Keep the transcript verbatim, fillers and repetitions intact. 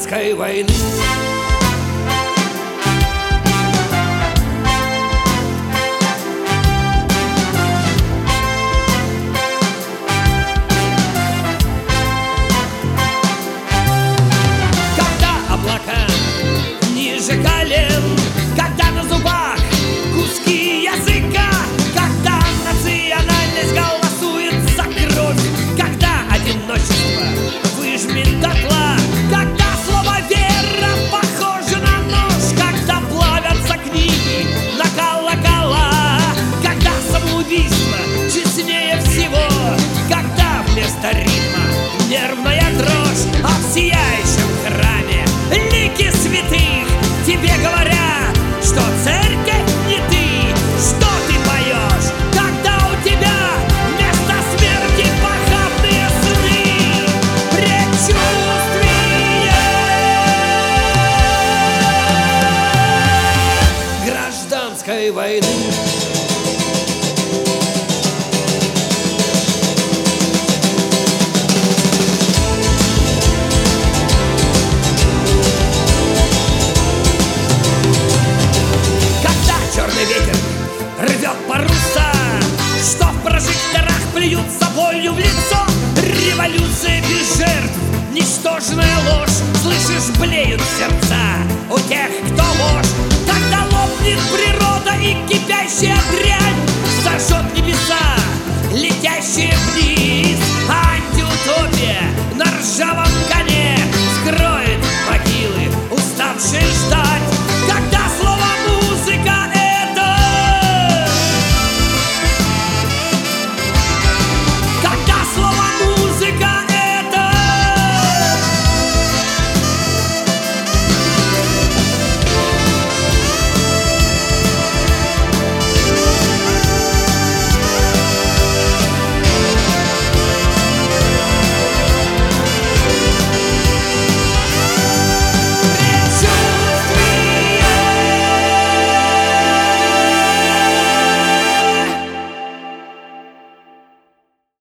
гражданской войны. Когда облака ниже колен, когда на зубах куски языка, когда национальность голосует за кровь, когда одиночество выжмет дотла, когда слово «вера» похоже на нож, когда плавятся книги на колокола, когда самоубийство честнее всего, когда вместо ритма нервная дрожь, а в сияющем храме лики святых тебе говорят, что церковь не ты, что ты поешь, когда у тебя вместо смерти похабные сны, предчувствие гражданской войны. Рвет паруса, что в прожекторах плюются болью в лицо. Революция без жертв, ничтожная ложь, слышишь, блеют сердца.